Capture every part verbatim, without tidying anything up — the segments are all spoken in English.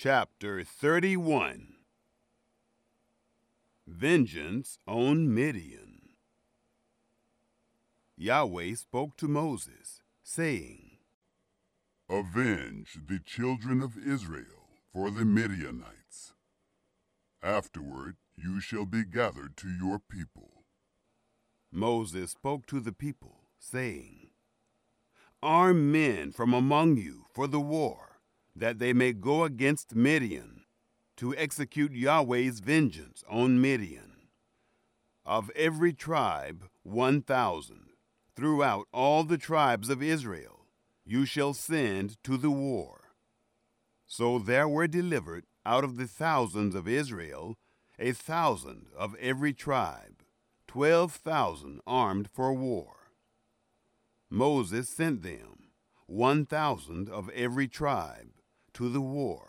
Chapter thirty-one. Vengeance on Midian. Yahweh spoke to Moses, saying, Avenge the children of Israel for the Midianites. Afterward you shall be gathered to your people. Moses spoke to the people, saying, Arm men from among you for the war, that they may go against Midian, to execute Yahweh's vengeance on Midian. Of every tribe one thousand, throughout all the tribes of Israel, you shall send to the war. So there were delivered out of the thousands of Israel a thousand of every tribe, twelve thousand armed for war. Moses sent them, one thousand of every tribe, to the war.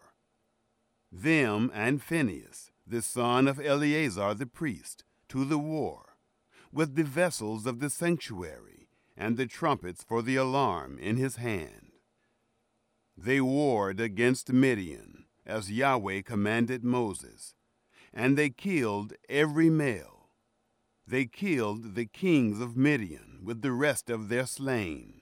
Them and Phinehas, the son of Eleazar the priest, to the war, with the vessels of the sanctuary and the trumpets for the alarm in his hand. They warred against Midian, as Yahweh commanded Moses, and they killed every male. They killed the kings of Midian with the rest of their slain,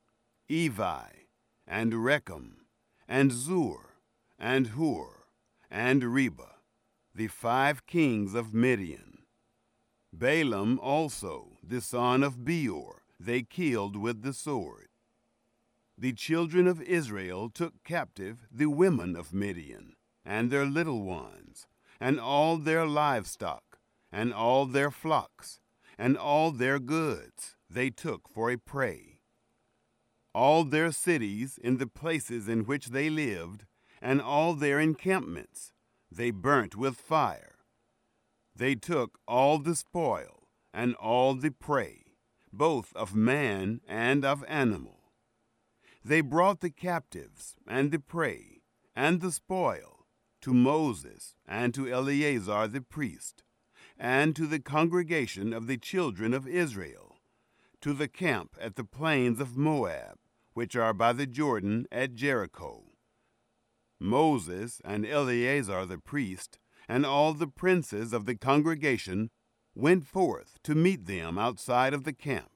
Evi, and Rechem, and Zur, and Hur, and Reba, the five kings of Midian. Balaam also, the son of Beor, they killed with the sword. The children of Israel took captive the women of Midian, and their little ones, and all their livestock, and all their flocks, and all their goods they took for a prey. All their cities in the places in which they lived, and all their encampments, they burnt with fire. They took all the spoil, and all the prey, both of man and of animal. They brought the captives, and the prey, and the spoil, to Moses, and to Eleazar the priest, and to the congregation of the children of Israel, to the camp at the plains of Moab, which are by the Jordan at Jericho. Moses and Eleazar the priest, and all the princes of the congregation, went forth to meet them outside of the camp.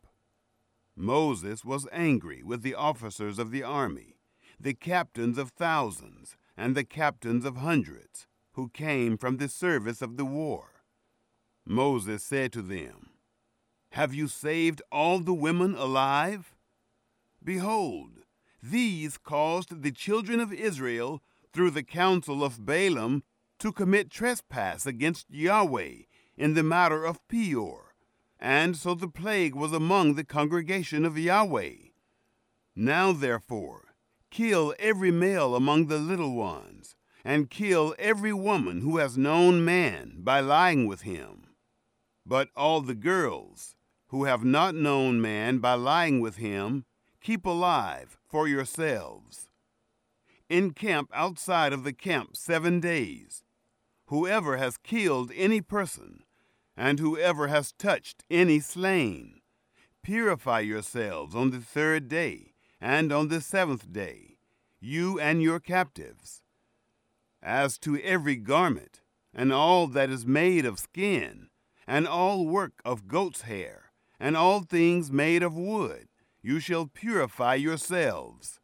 Moses was angry with the officers of the army, the captains of thousands, and the captains of hundreds, who came from the service of the war. Moses said to them, Have you saved all the women alive? Behold, these caused the children of Israel, through the counsel of Balaam, to commit trespass against Yahweh in the matter of Peor, and so the plague was among the congregation of Yahweh. Now therefore, kill every male among the little ones, and kill every woman who has known man by lying with him. But all the girls who have not known man by lying with him, keep alive for yourselves. Encamp outside of the camp seven days. Whoever has killed any person, and whoever has touched any slain, purify yourselves on the third day and on the seventh day, you and your captives. As to every garment, and all that is made of skin, and all work of goat's hair, and all things made of wood, you shall purify yourselves.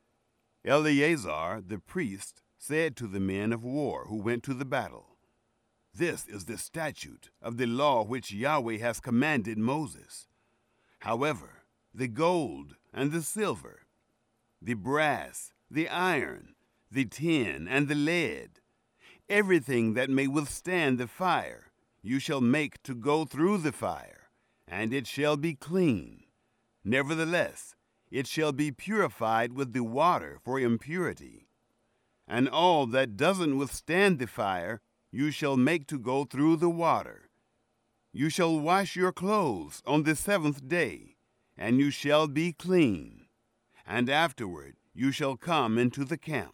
Eleazar the priest said to the men of war who went to the battle, This is the statute of the law which Yahweh has commanded Moses. However, the gold and the silver, the brass, the iron, the tin, and the lead, everything that may withstand the fire, you shall make to go through the fire, and it shall be clean. Nevertheless, it shall be purified with the water for impurity. And all that doesn't withstand the fire, you shall make to go through the water. You shall wash your clothes on the seventh day, and you shall be clean. And afterward you shall come into the camp.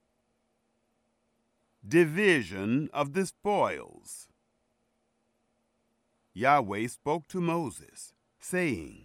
Division of the spoils. Yahweh spoke to Moses, saying,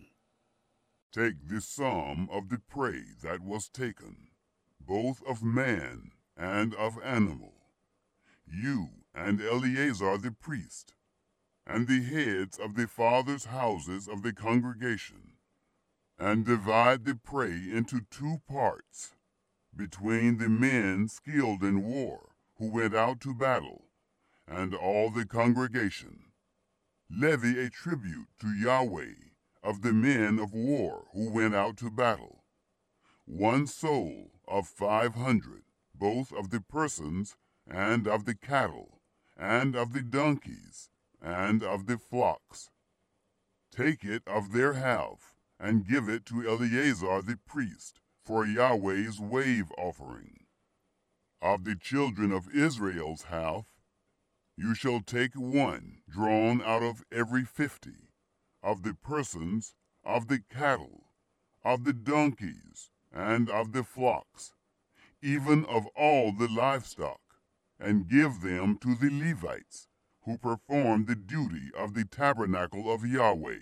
Take the sum of the prey that was taken, both of man and of animal, you and Eleazar the priest, and the heads of the fathers' houses of the congregation, and divide the prey into two parts, between the men skilled in war, who went out to battle, and all the congregation. Levy a tribute to Yahweh of the men of war who went out to battle, one soul of five hundred, both of the persons, and of the cattle, and of the donkeys, and of the flocks. Take it of their half, and give it to Eleazar the priest, for Yahweh's wave offering. Of the children of Israel's half, you shall take one drawn out of every fifty, of the persons, of the cattle, of the donkeys, and of the flocks, even of all the livestock, and give them to the Levites, who perform the duty of the tabernacle of Yahweh.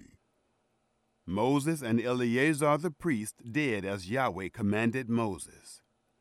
Moses and Eleazar the priest did as Yahweh commanded Moses.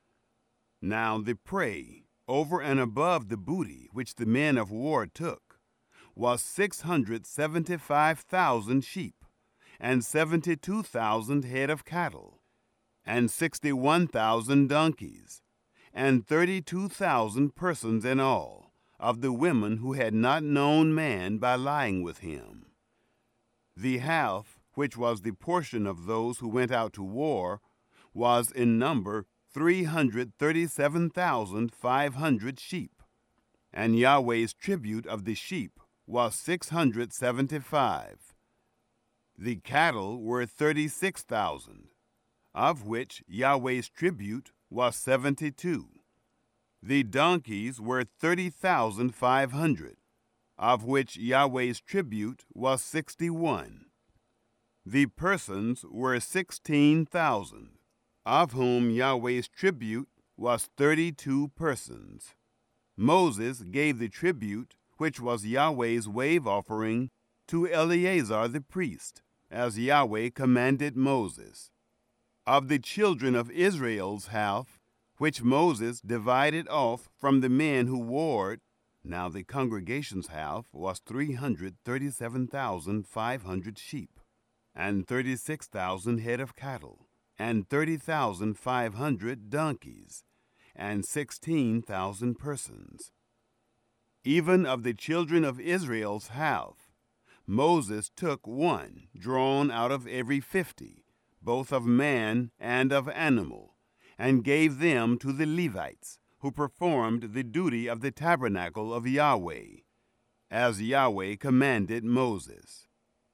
Now the prey, over and above the booty which the men of war took, was six hundred seventy-five thousand sheep, and seventy-two thousand head of cattle, and sixty-one thousand donkeys, and thirty-two thousand persons in all, of the women who had not known man by lying with him. The half, which was the portion of those who went out to war, was in number three hundred thirty-seven thousand five hundred sheep, and Yahweh's tribute of the sheep was six hundred seventy-five. The cattle were thirty-six thousand, of which Yahweh's tribute was seventy-two. The donkeys were thirty thousand five hundred, of which Yahweh's tribute was sixty-one. The persons were sixteen thousand, of whom Yahweh's tribute was thirty-two persons. Moses gave the tribute, which was Yahweh's wave offering, to Eleazar the priest, as Yahweh commanded Moses. Of the children of Israel's half, which Moses divided off from the men who warred, now the congregation's half was three hundred thirty-seven thousand five hundred sheep, and thirty-six thousand head of cattle, and thirty thousand five hundred donkeys, and sixteen thousand persons. Even of the children of Israel's half, Moses took one drawn out of every fifty, both of man and of animal, and gave them to the Levites, who performed the duty of the tabernacle of Yahweh, as Yahweh commanded Moses.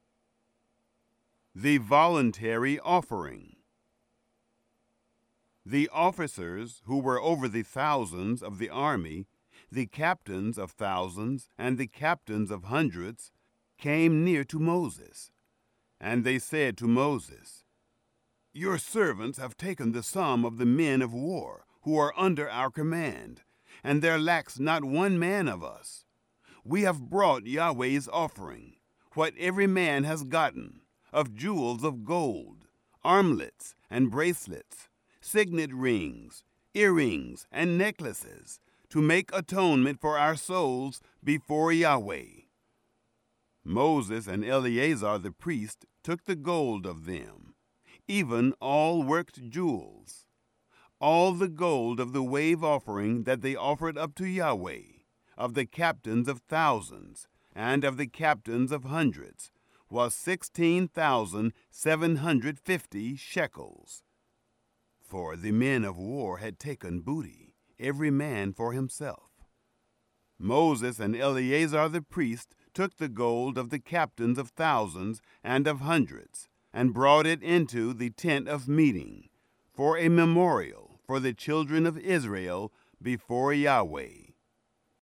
The voluntary offering. The officers who were over the thousands of the army, the captains of thousands and the captains of hundreds, came near to Moses. And they said to Moses, "Your servants have taken the sum of the men of war who are under our command, and there lacks not one man of us. We have brought Yahweh's offering, what every man has gotten, of jewels of gold, armlets and bracelets, signet rings, earrings, and necklaces, to make atonement for our souls before Yahweh." Moses and Eleazar the priest took the gold of them, even all worked jewels, all the gold of the wave offering that they offered up to Yahweh, of the captains of thousands and of the captains of hundreds, was sixteen thousand seven hundred fifty shekels. For the men of war had taken booty, every man for himself. Moses and Eleazar the priest took the gold of the captains of thousands and of hundreds, and brought it into the tent of meeting, for a memorial for the children of Israel before Yahweh.